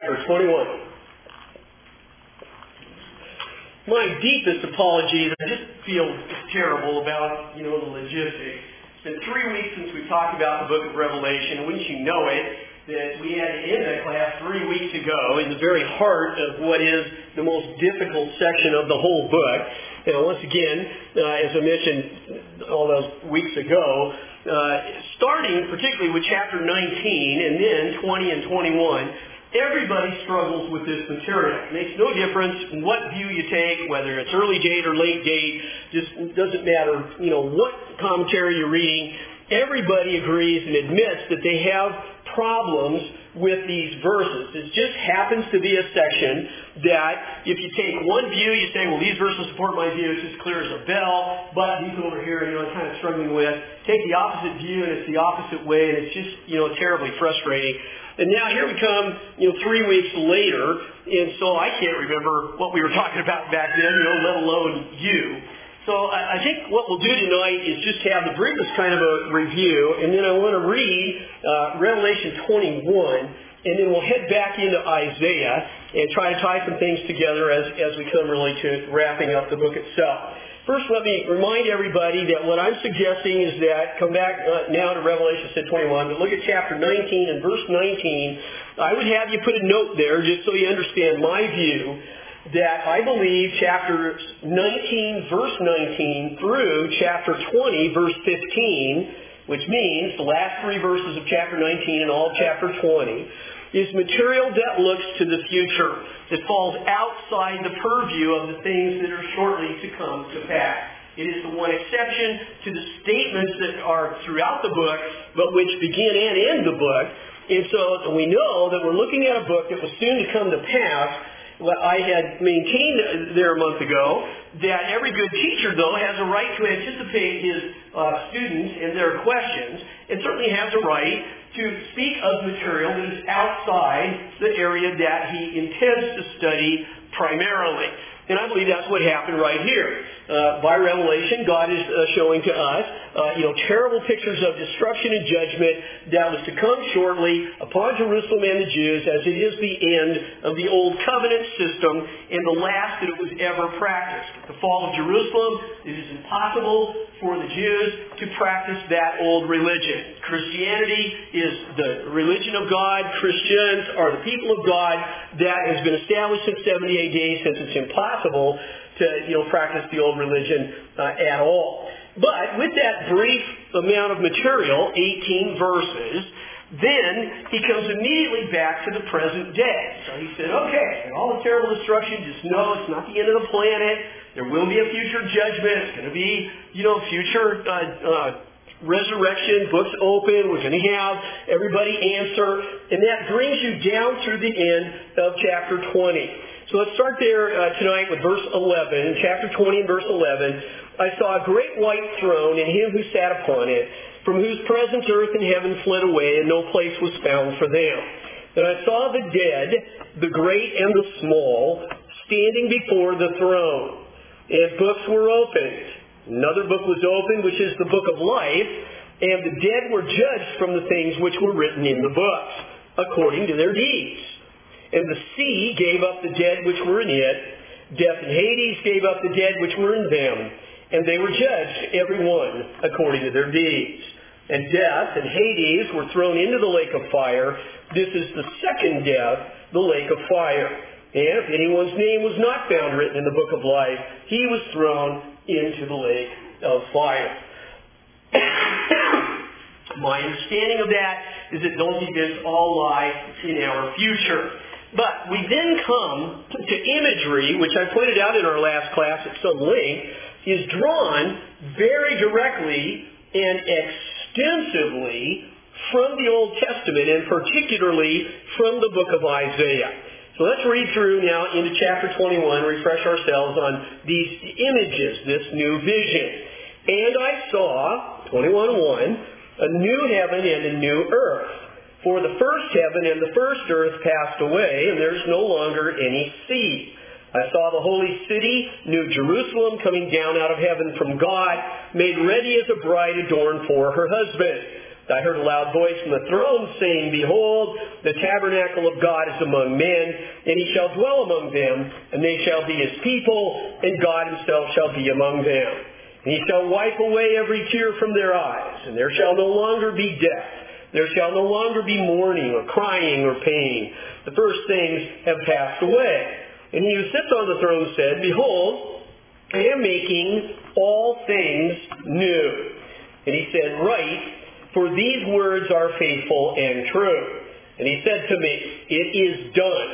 chapter 21. My deepest apologies. I just feel terrible about, the logistics. It's been 3 weeks since we talked about the book of Revelation. Wouldn't you know it, that we had to end that class 3 weeks ago in the very heart of what is the most difficult section of the whole book. And once again, as I mentioned all those weeks ago, starting particularly with chapter 19 and then 20 and 21, everybody struggles with this material. It makes no difference what view you take, whether it's early date or late date. Just doesn't matter, what commentary you're reading. Everybody agrees and admits that they have problems with these verses. It just happens to be a section that if you take one view, you say, well, these verses support my view. It's just clear as a bell. But these over here, I'm kind of struggling with. Take the opposite view, and it's the opposite way, and it's just, terribly frustrating. And now here we come, 3 weeks later, and so I can't remember what we were talking about back then, let alone you. So I think what we'll do tonight is just have the briefest kind of a review, and then I want to read Revelation 21, and then we'll head back into Isaiah and try to tie some things together as we come really to wrapping up the book itself. First, let me remind everybody that what I'm suggesting is that, come back now to Revelation 21, but look at chapter 19 and verse 19. I would have you put a note there just so you understand my view that I believe chapter 19, verse 19 through chapter 20, verse 15, which means the last 3 verses of chapter 19 and all of chapter 20, is material that looks to the future, that falls outside the purview of the things that are shortly to come to pass. It is the one exception to the statements that are throughout the book, but which begin and end the book. And so we know that we're looking at a book that was soon to come to pass. Well, I had maintained there a month ago that every good teacher, though, has a right to anticipate his students and their questions, and certainly has a right to speak of material that is outside the area that he intends to study primarily. And I believe that's what happened right here. By Revelation, God is showing to us, terrible pictures of destruction and judgment that was to come shortly upon Jerusalem and the Jews, as it is the end of the old covenant system and the last that it was ever practiced. With the fall of Jerusalem, it is impossible for the Jews to practice that old religion. Christianity is the religion of God. Christians are the people of God that has been established since 70 AD, since it's impossible to practice the old religion at all. But with that brief amount of material, 18 verses, then he comes immediately back to the present day. So he said, okay, all the terrible destruction, just know it's not the end of the planet. There will be a future judgment. It's going to be, future resurrection, books open. We're going to have everybody answer. And that brings you down through the end of chapter 20. So let's start there tonight with verse 11. Chapter 20 and verse 11. I saw a great white throne and him who sat upon it, from whose presence earth and heaven fled away, and no place was found for them. And I saw the dead, the great and the small, standing before the throne. And books were opened. Another book was opened, which is the book of life, and the dead were judged from the things which were written in the books, according to their deeds. And the sea gave up the dead which were in it. Death and Hades gave up the dead which were in them. And they were judged, every one, according to their deeds. And death and Hades were thrown into the lake of fire. This is the second death, the lake of fire. And if anyone's name was not found written in the book of life, he was thrown into the lake of fire. My understanding of that is that those events all lie in our future. But we then come to imagery, which I pointed out in our last class at some length, is drawn very directly and extensively from the Old Testament, and particularly from the book of Isaiah. So let's read through now into chapter 21, refresh ourselves on these images, this new vision. And I saw, 21:1, a new heaven and a new earth. For the first heaven and the first earth passed away, and there is no longer any sea. I saw the holy city, New Jerusalem, coming down out of heaven from God, made ready as a bride adorned for her husband. I heard a loud voice from the throne saying, Behold, the tabernacle of God is among men, and he shall dwell among them, and they shall be his people, and God himself shall be among them. And he shall wipe away every tear from their eyes, and there shall no longer be death. There shall no longer be mourning or crying or pain. The first things have passed away. And he who sits on the throne said, Behold, I am making all things new. And he said, Write, for these words are faithful and true. And he said to me, It is done.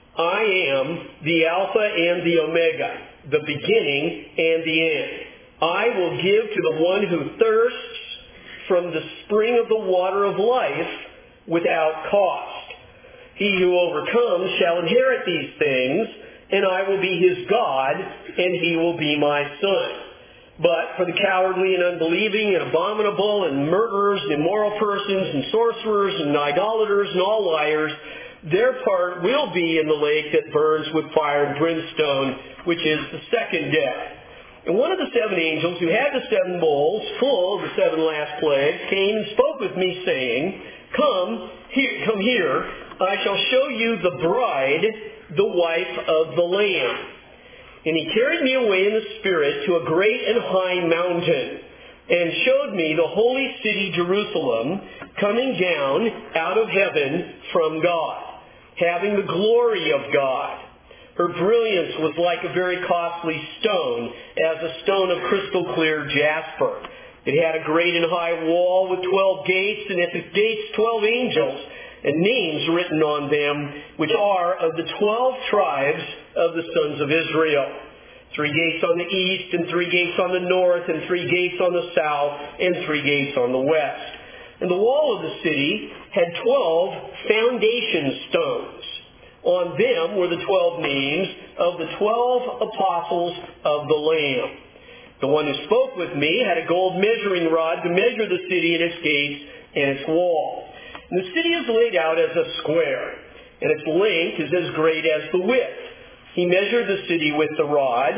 I am the Alpha and the Omega, the beginning and the end. I will give to the one who thirsts from the spring of the water of life without cost. He who overcomes shall inherit these things, and I will be his God, and he will be my son. But for the cowardly and unbelieving and abominable and murderers and immoral persons and sorcerers and idolaters and all liars, their part will be in the lake that burns with fire and brimstone, which is the second death. And one of the seven angels who had the seven bowls full of the seven last plagues came and spoke with me, saying, Come here, I shall show you the bride, the wife of the Lamb. And he carried me away in the Spirit to a great and high mountain, and showed me the holy city Jerusalem coming down out of heaven from God, having the glory of God. Her brilliance was like a very costly stone, as a stone of crystal clear jasper. It had a great and high wall with 12 gates, and at the gates 12 angels, and names written on them, which are of the 12 tribes of the sons of Israel. 3 gates on the east, and 3 gates on the north, and 3 gates on the south, and 3 gates on the west. And the wall of the city had 12 foundation stones. On them were the 12 names of the 12 apostles of the Lamb. The one who spoke with me had a gold measuring rod to measure the city and its gates and its wall. And the city is laid out as a square, and its length is as great as the width. He measured the city with the rod,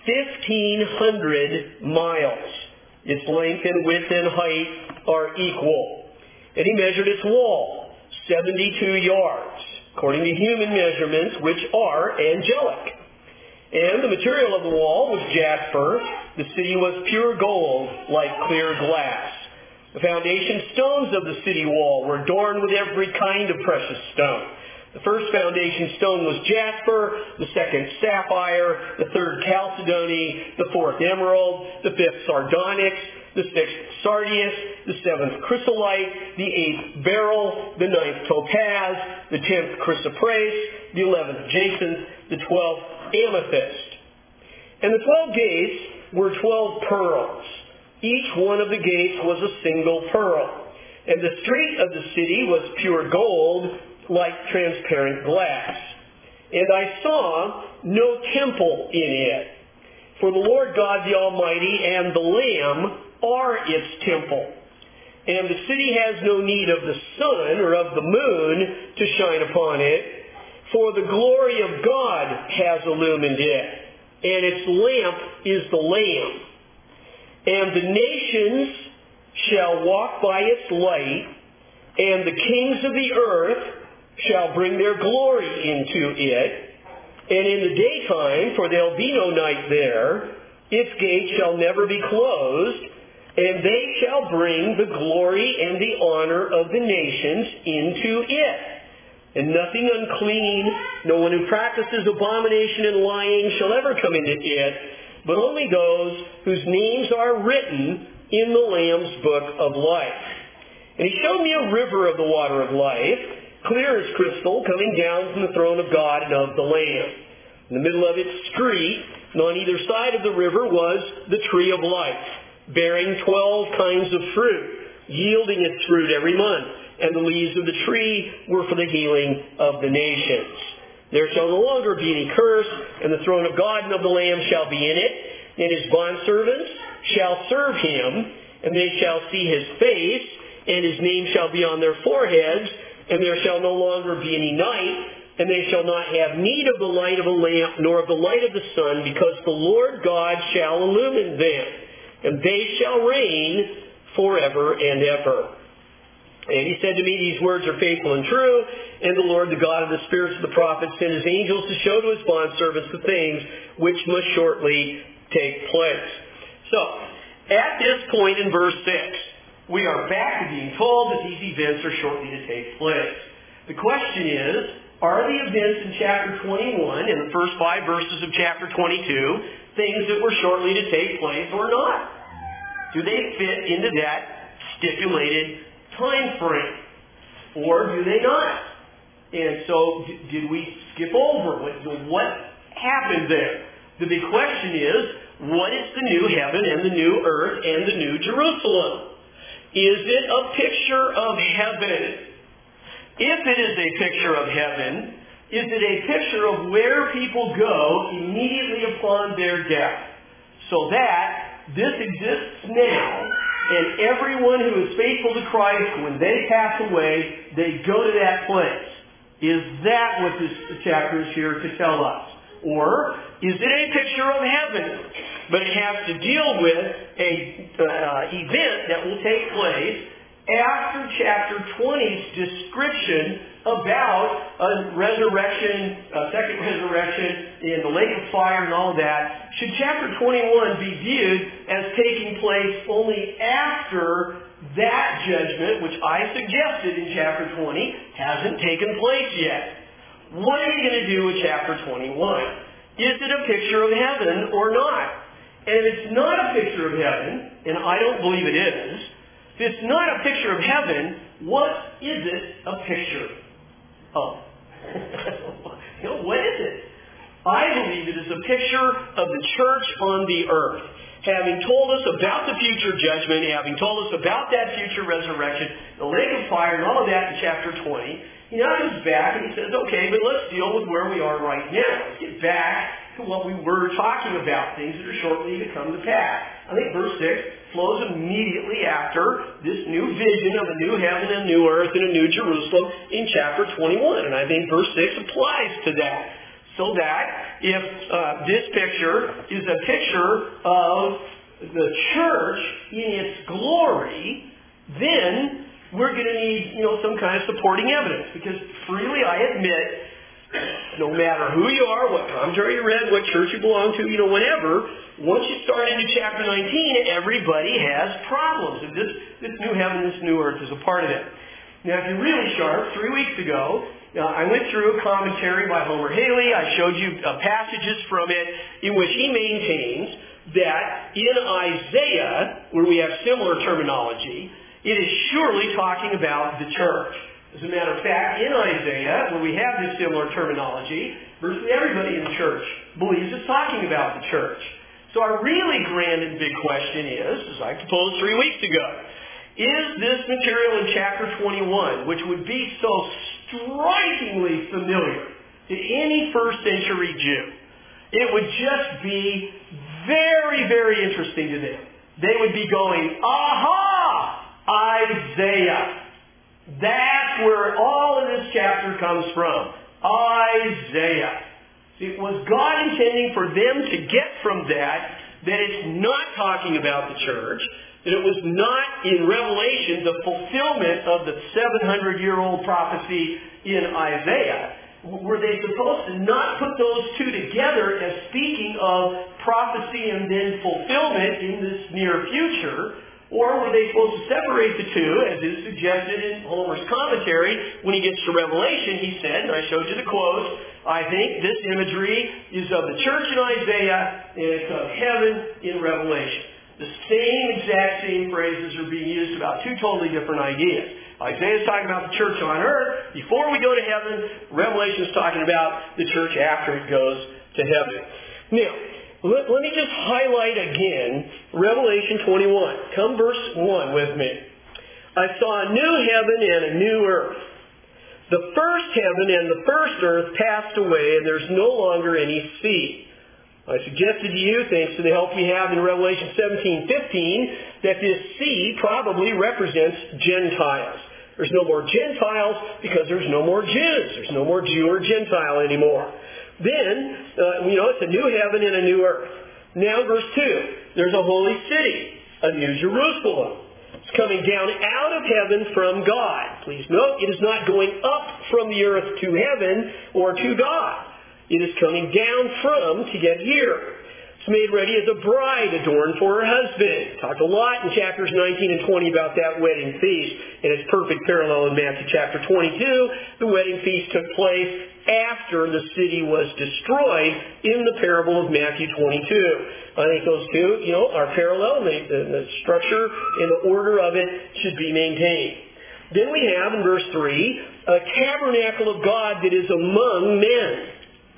1,500 miles. Its length and width and height are equal. And he measured its wall, 72 yards, according to human measurements, which are angelic. And the material of the wall was jasper. The city was pure gold, like clear glass. The foundation stones of the city wall were adorned with every kind of precious stone. The first foundation stone was jasper, the second sapphire, the third chalcedony, the fourth emerald, the fifth sardonyx, the sixth sardius, the seventh chrysolite, the eighth beryl, the ninth topaz, the 10th chrysoprase, the 11th jacinth, the 12th amethyst. And the 12 gates were 12 pearls. Each one of the gates was a single pearl. And the street of the city was pure gold, like transparent glass. And I saw no temple in it. For the Lord God the Almighty and the Lamb are its temple. And the city has no need of the sun or of the moon to shine upon it, for the glory of God has illumined it, and its lamp is the Lamb. And the nations shall walk by its light, and the kings of the earth shall bring their glory into it. And in the daytime, for there'll be no night there, its gates shall never be closed, and they shall bring the glory and the honor of the nations into it. And nothing unclean, no one who practices abomination and lying shall ever come into it, but only those whose names are written in the Lamb's book of life. And he showed me a river of the water of life, clear as crystal, coming down from the throne of God and of the Lamb. In the middle of its street, and on either side of the river, was the tree of life, bearing 12 kinds of fruit, yielding its fruit every month. And the leaves of the tree were for the healing of the nations. There shall no longer be any curse, and the throne of God and of the Lamb shall be in it, and his bondservants shall serve him, and they shall see his face, and his name shall be on their foreheads, and there shall no longer be any night, and they shall not have need of the light of a lamp, nor of the light of the sun, because the Lord God shall illumine them, and they shall reign forever and ever. And he said to me, these words are faithful and true, and the Lord, the God of the spirits of the prophets, sent his angels to show to his bondservants the things which must shortly take place. So, at this point in verse 6, we are back to being told that these events are shortly to take place. The question is, are the events in chapter 21 and the first 5 verses of chapter 22 things that were shortly to take place or not? Do they fit into that stipulated time frame? Or do they not? And so, did we skip over? What happened there? The big question is, what is the new heaven and the new earth and the new Jerusalem? Is it a picture of heaven? If it is a picture of heaven, is it a picture of where people go immediately upon their death? So that this exists now, and everyone who is faithful to Christ, when they pass away, they go to that place. Is that what this chapter is here to tell us? Or is it a picture of heaven? But it has to deal with an event that will take place after chapter 20's description about a resurrection, a second resurrection in the lake of fire and all of that. Should chapter 21 be viewed as taking place only after that judgment, which I suggested in chapter 20, hasn't taken place yet? What are you going to do with chapter 21? Is it a picture of heaven or not? And if it's not a picture of heaven, and I don't believe it is, if it's not a picture of heaven, what is it a picture of? What is it? I believe it is a picture of the church on the earth. Having told us about the future judgment, having told us about that future resurrection, the lake of fire, and all of that in chapter 20, he now comes back and he says, okay, but let's deal with where we are right now. Let's get back to what we were talking about, things that are shortly to come to pass. I think verse 6 flows immediately after this new vision of a new heaven and a new earth and a new Jerusalem in chapter 21. And I think verse 6 applies to that. So that if this picture is a picture of the church in its glory, then we're going to need, some kind of supporting evidence. Because freely I admit, no matter who you are, what commentary you read, what church you belong to, whatever, once you start into chapter 19, everybody has problems. And this new heaven, this new earth is a part of it. Now, if you're really sharp, 3 weeks ago, I went through a commentary by Homer Haley. I showed you passages from it in which he maintains that in Isaiah, where we have similar terminology, it is surely talking about the church. As a matter of fact, in Isaiah, where we have this similar terminology, virtually everybody in the church believes it's talking about the church. So our really grand and big question is, as I proposed 3 weeks ago, is this material in chapter 21, which would be so strikingly familiar to any first century Jew, it would just be very, very interesting to them. They would be going, aha! Isaiah. That's where all of this chapter comes from. Isaiah. See, was God intending for them to get from that it's not talking about the church, that it was not in Revelation the fulfillment of the 700-year-old prophecy in Isaiah? Were they supposed to not put those two together as speaking of prophecy and then fulfillment in this near future? Or were they supposed to separate the two, as is suggested in Homer's commentary? When he gets to Revelation, he said, and I showed you the quote, I think this imagery is of the church in Isaiah, and it's of heaven in Revelation. The exact same phrases are being used about two totally different ideas. Isaiah's talking about the church on earth before we go to heaven. Revelation's talking about the church after it goes to heaven. Now, let me just highlight again Revelation 21. Come verse 1 with me. I saw a new heaven and a new earth. The first heaven and the first earth passed away, and there's no longer any sea. I suggested to you, thanks to the help we have in Revelation 17:15, that this sea probably represents Gentiles. There's no more Gentiles because there's no more Jews. There's no more Jew or Gentile anymore. Then, it's a new heaven and a new earth. Now, verse 2, there's a holy city, a new Jerusalem. It's coming down out of heaven from God. Please note, it is not going up from the earth to heaven or to God. It is coming down from to get here. It's made ready as a bride adorned for her husband. Talked a lot in chapters 19 and 20 about that wedding feast, and it's perfect parallel in Matthew chapter 22. The wedding feast took place after the city was destroyed in the parable of Matthew 22. I think those two, are parallel, and the structure and the order of it should be maintained. Then we have, in verse 3, a tabernacle of God that is among men.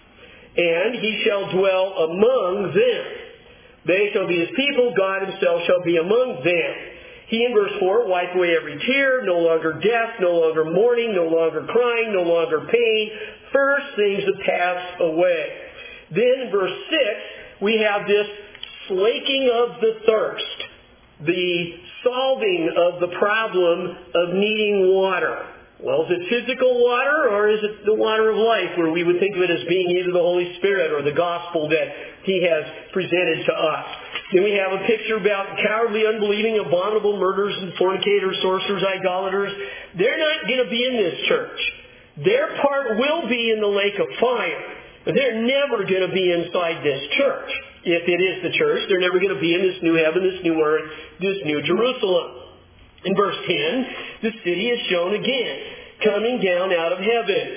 And he shall dwell among them. They shall be his people, God himself shall be among them. He, in verse 4, wipe away every tear, no longer death, no longer mourning, no longer crying, no longer pain. First things have passed away. Then in verse 6, we have this slaking of the thirst, the solving of the problem of needing water. Well, is it physical water, or is it the water of life, where we would think of it as being either the Holy Spirit or the gospel that he has presented to us? Then we have a picture about cowardly, unbelieving, abominable murderers and fornicators, sorcerers, idolaters. They're not going to be in this church. Their part will be in the lake of fire. But they're never going to be inside this church. If it is the church, they're never going to be in this new heaven, this new earth, this new Jerusalem. In verse 10, the city is shown again, coming down out of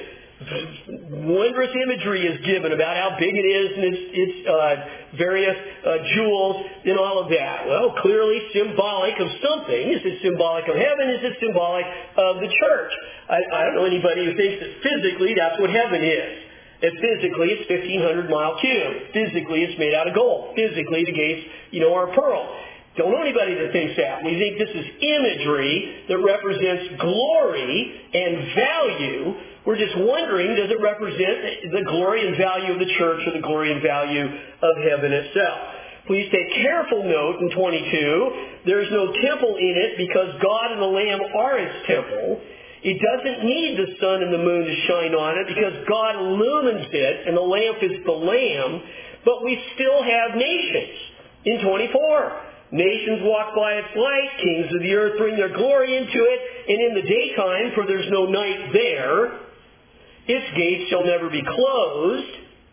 heaven. Wondrous imagery is given about how big it is and its various jewels and all of that. Well, clearly symbolic of something. Is it symbolic of heaven? Is it symbolic of the church? I don't know anybody who thinks that physically that's what heaven is. That physically it's 1,500 mile cube. Physically it's made out of gold. Physically the gates, are pearl. Don't know anybody that thinks that. We think this is imagery that represents glory and value. We're just wondering, does it represent the glory and value of the church or the glory and value of heaven itself? Please take careful note in 22. There's no temple in it because God and the Lamb are its temple. It doesn't need the sun and the moon to shine on it because God illumines it and the lamp is the Lamb. But we still have nations in 24. Nations walk by its light, kings of the earth bring their glory into it, and in the daytime, for there's no night there, its gates shall never be closed.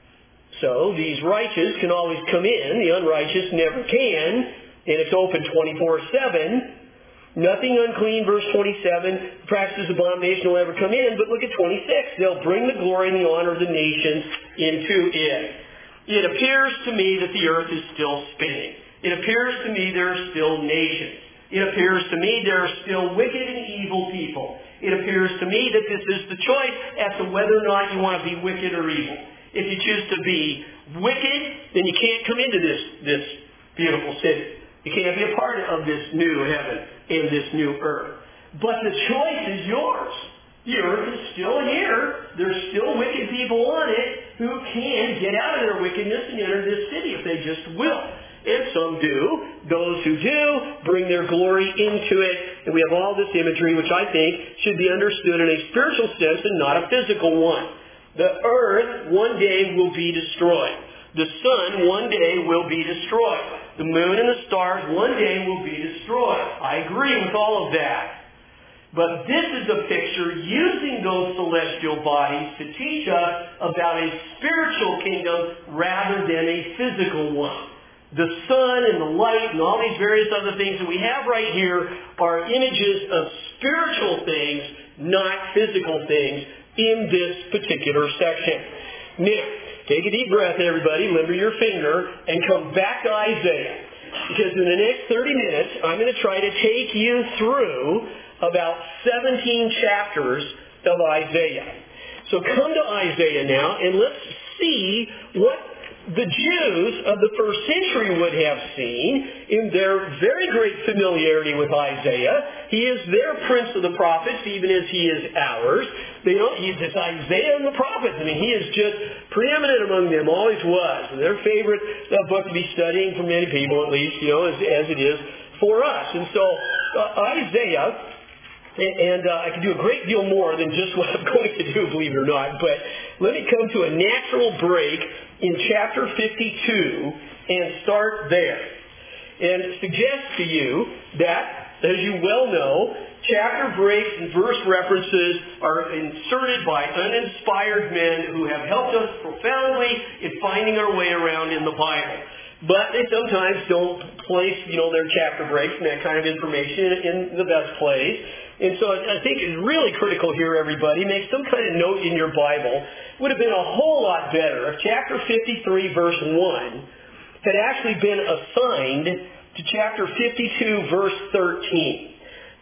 So these righteous can always come in, the unrighteous never can, and it's open 24/7. Nothing unclean, verse 27, practices abomination will ever come in, but look at 26. They'll bring the glory and the honor of the nations into it. It appears to me that the earth is still spinning. It appears to me there are still nations. It appears to me there are still wicked and evil people. It appears to me that this is the choice as to whether or not you want to be wicked or evil. If you choose to be wicked, then you can't come into this beautiful city. You can't be a part of this new heaven and this new earth. But the choice is yours. The earth is still here. There's still wicked people on it who can get out of their wickedness and enter this city if they just will. And some do. Those who do bring their glory into it. And we have all this imagery, which I think should be understood in a spiritual sense and not a physical one. The earth one day will be destroyed. The sun one day will be destroyed. The moon and the stars one day will be destroyed. I agree with all of that. But this is a picture using those celestial bodies to teach us about a spiritual kingdom rather than a physical one. The sun and the light and all these various other things that we have right here are images of spiritual things, not physical things, in this particular section. Now, take a deep breath, everybody, limber your finger, and come back to Isaiah. Because in the next 30 minutes, I'm going to try to take you through about 17 chapters of Isaiah. So come to Isaiah now, and let's see what the Jews of the first century would have seen in their very great familiarity with Isaiah. He is their prince of the prophets, even as he is ours. It's Isaiah and the prophets. I mean, he is just preeminent among them, always was. Their favorite book to be studying for many people, at least, as it is for us. And so Isaiah, and I can do a great deal more than just what I'm going to do, believe it or not, but let me come to a natural break in chapter 52 and start there and suggest to you that As you well know, chapter breaks and verse references are inserted by uninspired men who have helped us profoundly in finding our way around in the Bible. But they sometimes don't place, their chapter breaks and that kind of information in the best place. And so I think it's really critical here, everybody. Make some kind of note in your Bible. It would have been a whole lot better if chapter 53, verse 1 had actually been assigned to chapter 52, verse 13.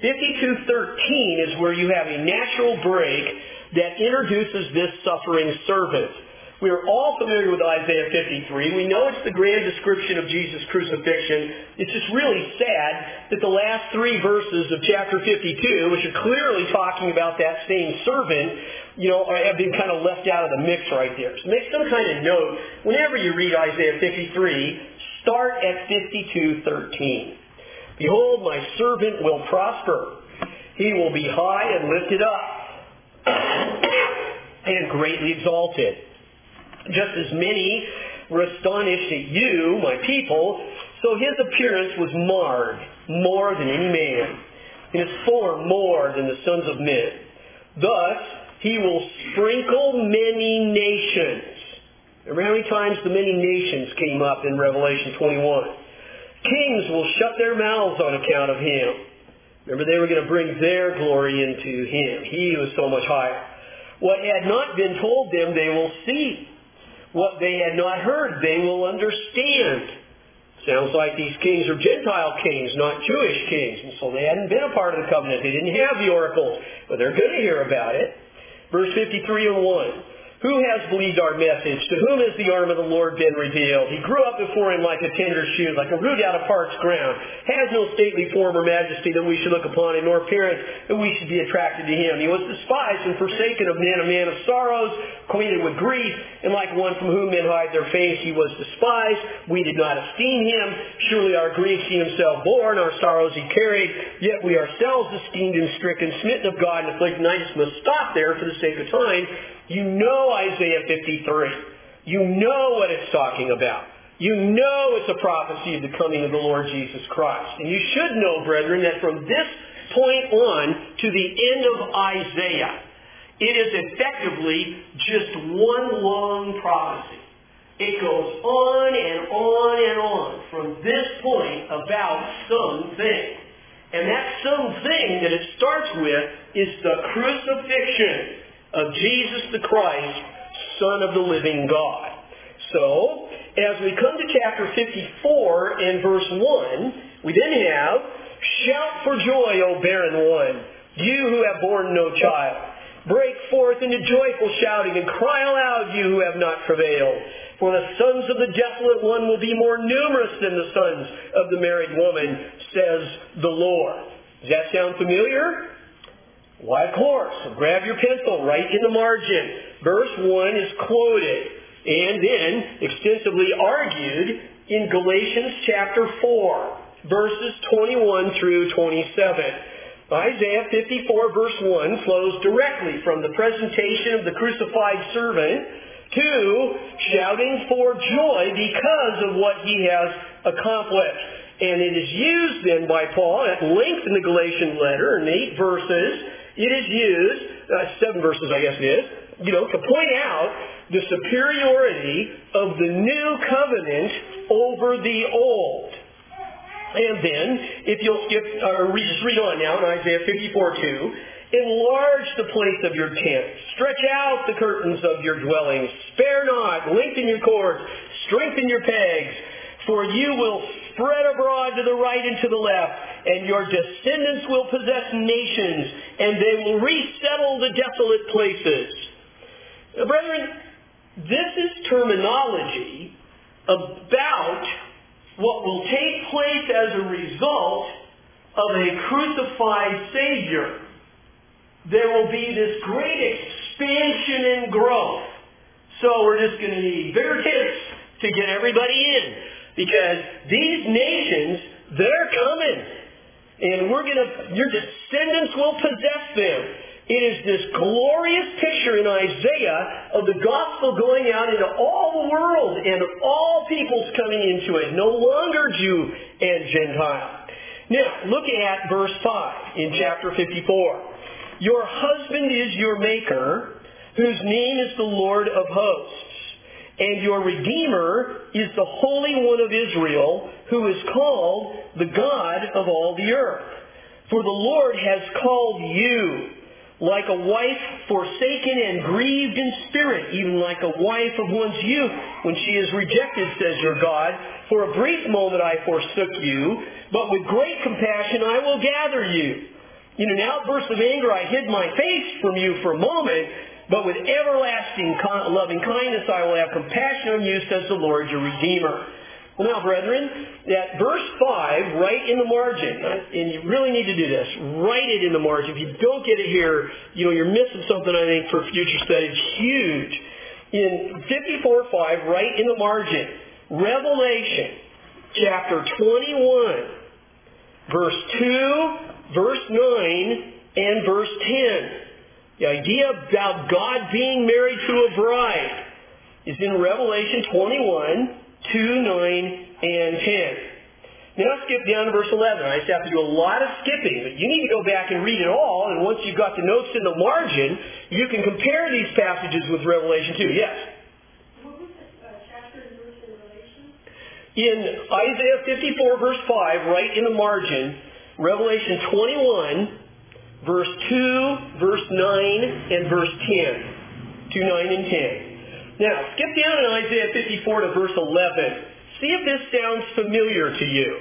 52:13 is where you have a natural break that introduces this suffering servant. We are all familiar with Isaiah 53. We know it's the grand description of Jesus' crucifixion. It's just really sad that the last 3 verses of chapter 52, which are clearly talking about that same servant, have been kind of left out of the mix right there. So make some kind of note. Whenever you read Isaiah 53, start at 52:13. Behold, my servant will prosper. He will be high and lifted up and greatly exalted. Just as many were astonished at you, my people, so his appearance was marred more than any man, and his form more than the sons of men. Thus he will sprinkle many nations. Remember how many times the many nations came up in Revelation 21? Kings will shut their mouths on account of him. Remember, they were going to bring their glory into him. He was so much higher. What had not been told them, they will see. What they had not heard, they will understand. Sounds like these kings are Gentile kings, not Jewish kings. And so they hadn't been a part of the covenant. They didn't have the oracles, but they're going to hear about it. Verse 53:1. Who has believed our message? To whom has the arm of the Lord been revealed? He grew up before him like a tender shoot, like a root out of parched ground. Has no stately form or majesty that we should look upon him, nor appearance that we should be attracted to him. He was despised and forsaken of men, a man of sorrows, acquainted with grief, and like one from whom men hide their face, he was despised. We did not esteem him. Surely our griefs he himself bore, and our sorrows he carried. Yet we ourselves esteemed him stricken, smitten of God, and afflicted. And I just must stop there for the sake of time. You know Isaiah 53. You know what it's talking about. You know it's a prophecy of the coming of the Lord Jesus Christ. And you should know, brethren, that from this point on to the end of Isaiah, it is effectively just one long prophecy. It goes on and on and on from this point about something. And that something that it starts with is the crucifixion of Jesus the Christ, Son of the living God. So, as we come to chapter 54 and verse 1, we then have, shout for joy, O barren one, you who have borne no child. Break forth into joyful shouting and cry aloud, you who have not travailed. For the sons of the desolate one will be more numerous than the sons of the married woman, says the Lord. Does that sound familiar? Why, of course. So grab your pencil, write in the margin. Verse 1 is quoted and then extensively argued in Galatians chapter 4, verses 21 through 27. Isaiah 54, verse 1 flows directly from the presentation of the crucified servant to shouting for joy because of what he has accomplished. And it is used then by Paul at length in the Galatian letter in 8 verses. It is used, 7 verses I guess it is, to point out the superiority of the new covenant over the old. And then, if you'll skip, or just read on now in Isaiah 54:2, enlarge the place of your tent, stretch out the curtains of your dwellings, spare not, lengthen your cords, strengthen your pegs, for you will spread abroad to the right and to the left, and your descendants will possess nations, and they will resettle the desolate places. Now, brethren, this is terminology about what will take place as a result of a crucified Savior. There will be this great expansion and growth. So we're just going to need bigger tents to get everybody in. Because these nations, they're coming. And your descendants will possess them. It is this glorious picture in Isaiah of the gospel going out into all the world and all peoples coming into it. No longer Jew and Gentile. Now, look at verse 5 in chapter 54. Your husband is your maker, whose name is the Lord of hosts. And your Redeemer is the Holy One of Israel, who is called the God of all the earth. For the Lord has called you, like a wife forsaken and grieved in spirit, even like a wife of one's youth, when she is rejected, says your God. For a brief moment I forsook you, but with great compassion I will gather you. In an outburst of anger I hid my face from you for a moment, but with everlasting loving kindness I will have compassion on you, says the Lord your Redeemer. Well now, brethren, that verse 5, right in the margin, and you really need to do this, write it in the margin. If you don't get it here, you're missing something, I think, for future study. It's huge. In 54:5, right in the margin, Revelation chapter 21, verse 2, verse 9, and verse 10. The idea about God being married to a bride is in Revelation 21, 2, 9, and 10. Now skip down to verse 11. I just have to do a lot of skipping, but you need to go back and read it all, and once you've got the notes in the margin, you can compare these passages with Revelation 2. Yes? What was the chapter and verse in Revelation? In Isaiah 54, verse 5, right in the margin, Revelation 21, verse 2, verse 9, and verse 10. 2, 9, and 10. Now, skip down in Isaiah 54 to verse 11. See if this sounds familiar to you.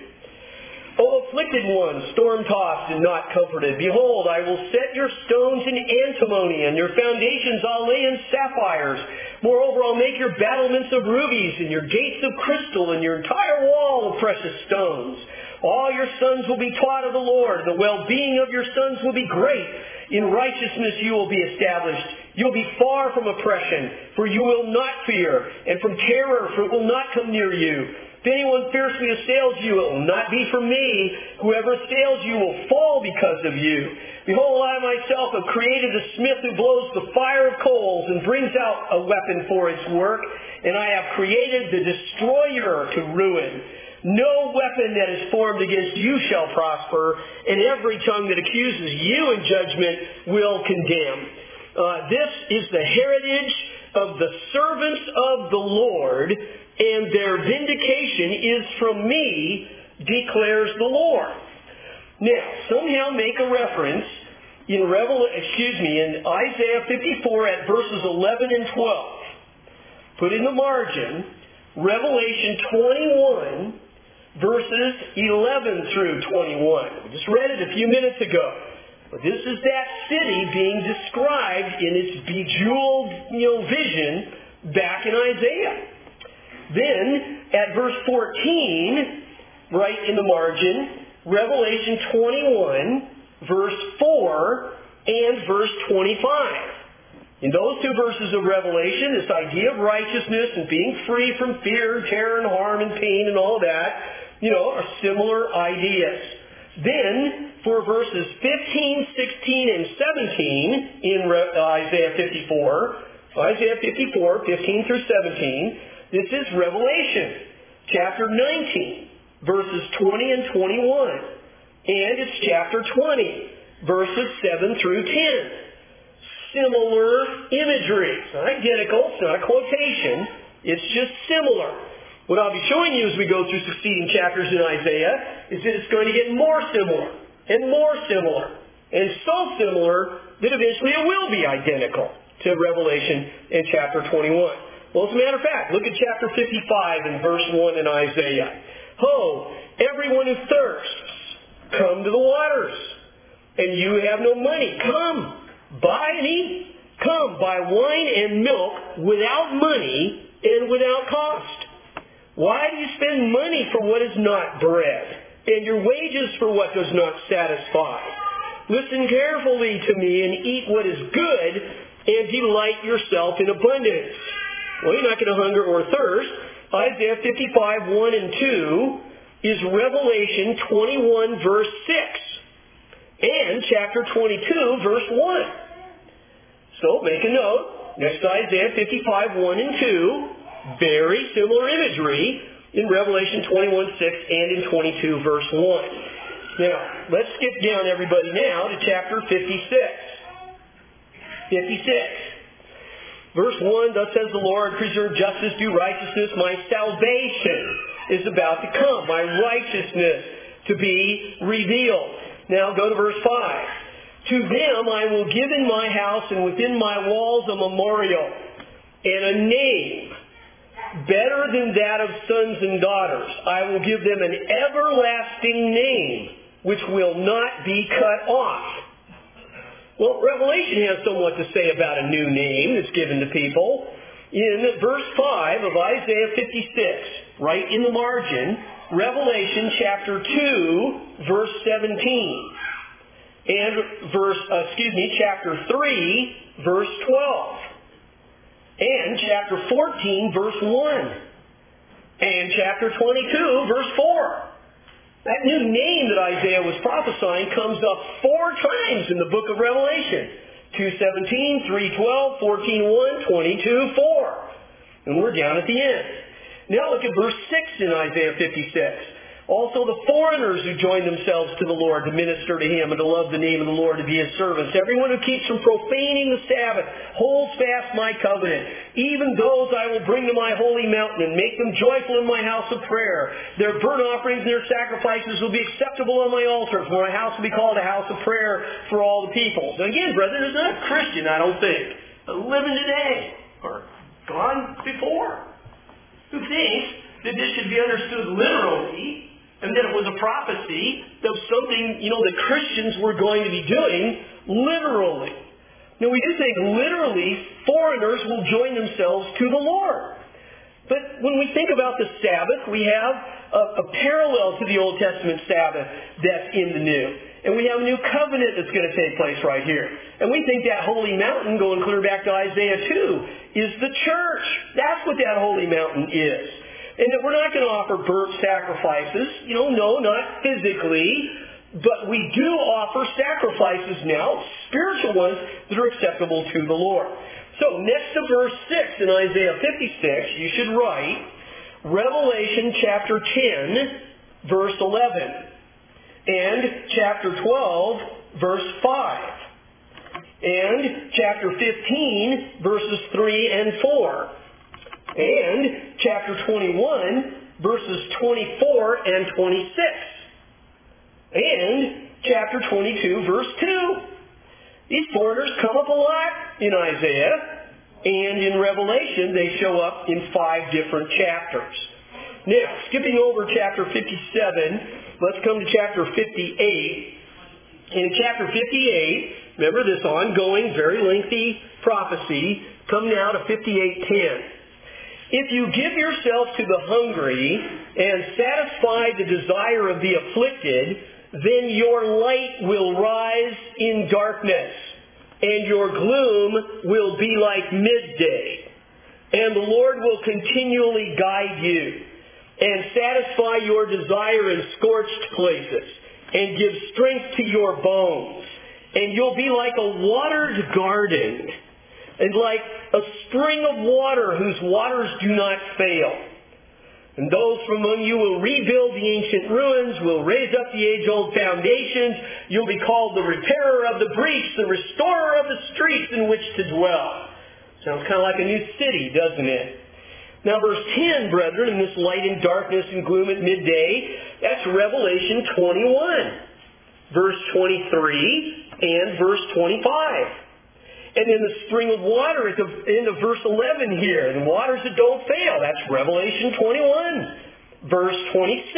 O afflicted one, storm-tossed and not comforted, behold, I will set your stones in antimony, and your foundations I'll lay in sapphires. Moreover, I'll make your battlements of rubies, and your gates of crystal, and your entire wall of precious stones. All your sons will be taught of the Lord. The well-being of your sons will be great. In righteousness you will be established. You'll be far from oppression, for you will not fear, and from terror, for it will not come near you. If anyone fiercely assails you, it will not be from me. Whoever assails you will fall because of you. Behold, I myself have created the smith who blows the fire of coals and brings out a weapon for its work, and I have created the destroyer to ruin. No weapon that is formed against you shall prosper, and every tongue that accuses you in judgment will condemn. This is the heritage of the servants of the Lord, and their vindication is from me, declares the Lord. Now, somehow make a reference in Isaiah 54 at verses 11 and 12. Put in the margin, Revelation 21, verses 11 through 21. We just read it a few minutes ago. But this is that city being described in its bejeweled, vision back in Isaiah. Then, at verse 14, right in the margin, Revelation 21, verse 4, and verse 25. In those two verses of Revelation, this idea of righteousness and being free from fear, terror, and harm, and pain, and all that, are similar ideas. Then, for verses 15, 16, and 17 in Isaiah 54, 15 through 17, this is Revelation, chapter 19, verses 20 and 21. And it's chapter 20, verses 7 through 10. Similar imagery. It's not identical, it's not a quotation, it's just similar. What I'll be showing you as we go through succeeding chapters in Isaiah is that it's going to get more similar, and more similar, and so similar that eventually it will be identical to Revelation in chapter 21. Well, as a matter of fact, look at chapter 55 and verse 1 in Isaiah. Ho, everyone who thirsts, come to the waters. And you have no money, come, buy and eat. Come, buy wine and milk without money and without cost. Why do you spend money for what is not bread, and your wages for what does not satisfy? Listen carefully to me and eat what is good, and delight yourself in abundance. Well, you're not going to hunger or thirst. Isaiah 55, 1 and 2 is Revelation 21, verse 6, and chapter 22, verse 1. So make a note. Next to Isaiah 55, 1 and 2, very similar imagery in Revelation 21, 6 and in 22, verse 1. Now, let's skip down, everybody, now to chapter 56. 56. Verse 1, thus says the Lord, preserve justice, do righteousness, my salvation is about to come, my righteousness to be revealed. Now go to verse 5. To them I will give in my house and within my walls a memorial and a name better than that of sons and daughters. I will give them an everlasting name which will not be cut off. Well, Revelation has somewhat to say about a new name that's given to people. In verse 5 of Isaiah 56, right in the margin, Revelation chapter 2, verse 17. And chapter 3, verse 12. And chapter 14, verse 1. And chapter 22, verse 4. That new name that Isaiah was prophesying comes up 4 times in the book of Revelation. 2:17, 3:12, 14:1, 22:4. And we're down at the end. Now look at verse 6 in Isaiah 56. Also the foreigners who join themselves to the Lord to minister to Him and to love the name of the Lord to be His servants. Everyone who keeps from profaning the Sabbath holds fast my covenant. Even those I will bring to my holy mountain and make them joyful in my house of prayer. Their burnt offerings and their sacrifices will be acceptable on my altar, for my house will be called a house of prayer for all the people. Now again, brethren, there's not a Christian, I don't think, living today or gone before, who thinks that this should be understood literally and that it was a prophecy of something, that Christians were going to be doing literally. Now, we do think literally foreigners will join themselves to the Lord. But when we think about the Sabbath, we have a parallel to the Old Testament Sabbath that's in the New. And we have a new covenant that's going to take place right here. And we think that holy mountain, going clear back to Isaiah 2, is the church. That's what that holy mountain is. And that we're not going to offer burnt sacrifices. No, not physically. But we do offer sacrifices now, spiritual ones, that are acceptable to the Lord. So, next to verse 6 in Isaiah 56, you should write Revelation chapter 10, verse 11. And chapter 12, verse 5. And chapter 15, verses 3 and 4. And chapter 21, verses 24 and 26. And chapter 22, verse 2. These foreigners come up a lot in Isaiah, and in Revelation they show up in 5 different chapters. Now, skipping over chapter 57, let's come to chapter 58. In chapter 58, remember this ongoing, very lengthy prophecy, come now to 58:10. If you give yourself to the hungry and satisfy the desire of the afflicted, then your light will rise in darkness, and your gloom will be like midday. And the Lord will continually guide you, and satisfy your desire in scorched places, and give strength to your bones. And you'll be like a watered garden, and like a spring of water whose waters do not fail. And those from among you will rebuild the ancient ruins, will raise up the age-old foundations. You'll be called the repairer of the breach, the restorer of the streets in which to dwell. Sounds kind of like a new city, doesn't it? Now verse 10, brethren, in this light and darkness and gloom at midday, that's Revelation 21, verse 23 and verse 25. And then the spring of water at the end of verse 11 here, the waters that don't fail, that's Revelation 21, verse 26.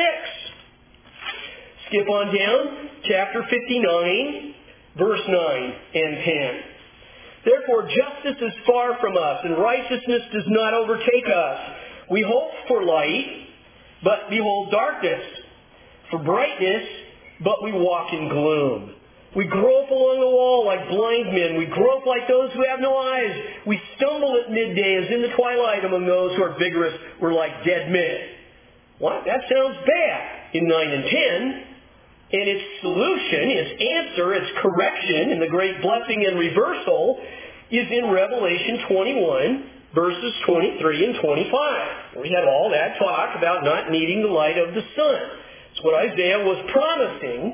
Skip on down, chapter 59, verse 9 and 10. Therefore justice is far from us, and righteousness does not overtake us. We hope for light, but behold darkness. For brightness, but we walk in gloom. We grope along the wall like blind men. We grope like those who have no eyes. We stumble at midday as in the twilight among those who are vigorous. We're like dead men. What? That sounds bad in 9 and 10. And its solution, its answer, its correction, and the great blessing and reversal is in Revelation 21, verses 23 and 25. We had all that talk about not needing the light of the sun. It's what Isaiah was promising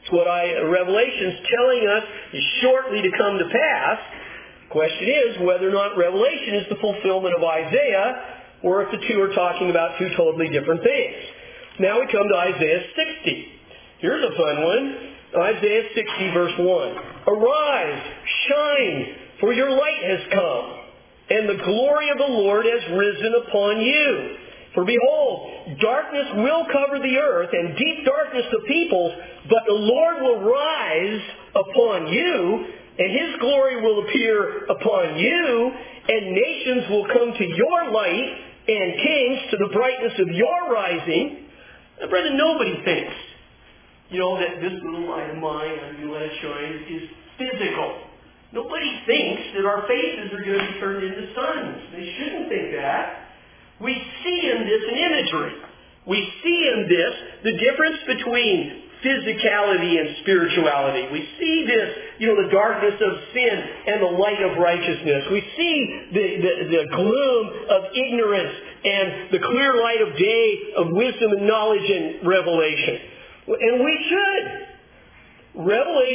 It's what Revelation's telling us is shortly to come to pass. The question is whether or not Revelation is the fulfillment of Isaiah, or if the two are talking about two totally different things. Now we come to Isaiah 60. Here's a fun one. Isaiah 60, verse 1. Arise, shine, for your light has come, and the glory of the Lord has risen upon you. For behold, darkness will cover the earth, and deep darkness the peoples, but the Lord will rise upon you, and His glory will appear upon you, and nations will come to your light, and kings to the brightness of your rising. Now, brethren, nobody thinks, that this little light of mine, I'm going to let it shine, is physical. Nobody thinks that our faces are going to be turned into suns. They shouldn't think that. We see in this an imagery. We see in this the difference between physicality and spirituality. We see this, the darkness of sin and the light of righteousness. We see the gloom of ignorance and the clear light of day of wisdom and knowledge and revelation. And we should.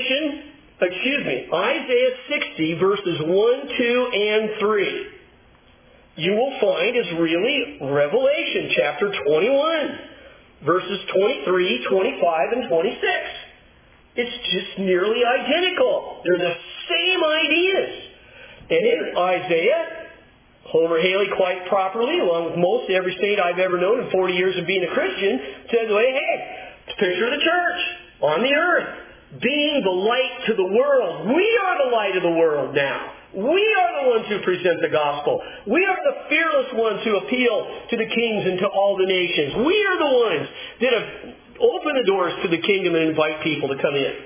Isaiah 60, verses 1, 2, and 3. You will find is really Revelation chapter 21, verses 23, 25, and 26. It's just nearly identical. They're the same ideas. And in Isaiah, Homer Haley quite properly, along with most every saint I've ever known in 40 years of being a Christian, says, hey, it's a picture of the church on the earth, being the light to the world. We are the light of the world now. We are the ones who present the gospel. We are the fearless ones who appeal to the kings and to all the nations. We are the ones that have opened the doors to the kingdom and invite people to come in.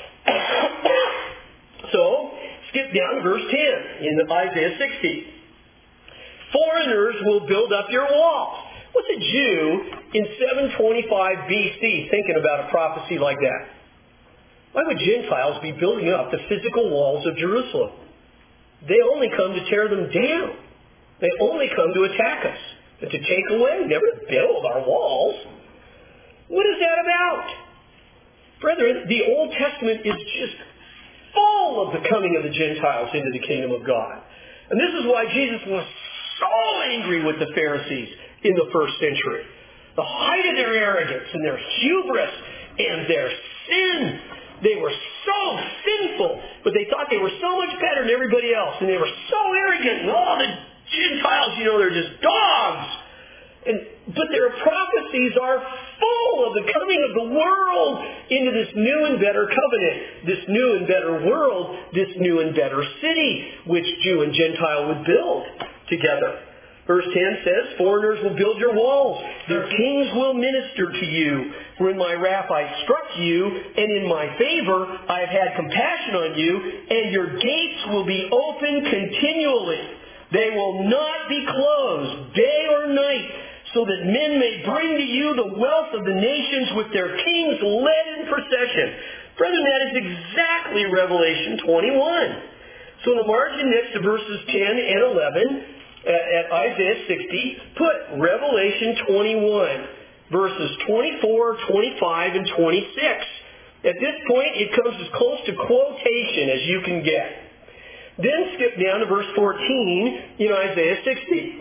So, skip down to verse 10 in Isaiah 60. Foreigners will build up your walls. What's a Jew in 725 BC thinking about a prophecy like that? Why would Gentiles be building up the physical walls of Jerusalem? They only come to tear them down. They only come to attack us and to take away, never to build our walls. What is that about? Brethren, the Old Testament is just full of the coming of the Gentiles into the kingdom of God. And this is why Jesus was so angry with the Pharisees in the first century. The height of their arrogance and their hubris and their sin. They were so sinful, but they thought they were so much better than everybody else. And they were so arrogant. And all the Gentiles, they're just dogs. But their prophecies are full of the coming of the world into this new and better covenant, this new and better world, this new and better city, which Jew and Gentile would build together. Verse 10 says, foreigners will build your walls. Their kings will minister to you. For in my wrath I struck you, and in my favor I have had compassion on you, and your gates will be open continually. They will not be closed day or night, so that men may bring to you the wealth of the nations with their kings led in procession. Brethren, that is exactly Revelation 21. So in the margin next to verses 10 and 11, at Isaiah 60, put Revelation 21, verses 24, 25, and 26. At this point, it comes as close to quotation as you can get. Then skip down to verse 14 in Isaiah 60.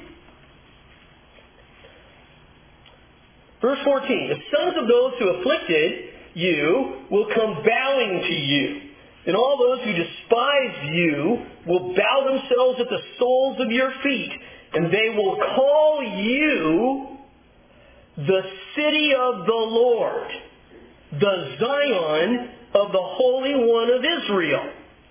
Verse 14, the sons of those who afflicted you will come bowing to you. And all those who despise you will bow themselves at the soles of your feet, and they will call you the city of the Lord, the Zion of the Holy One of Israel.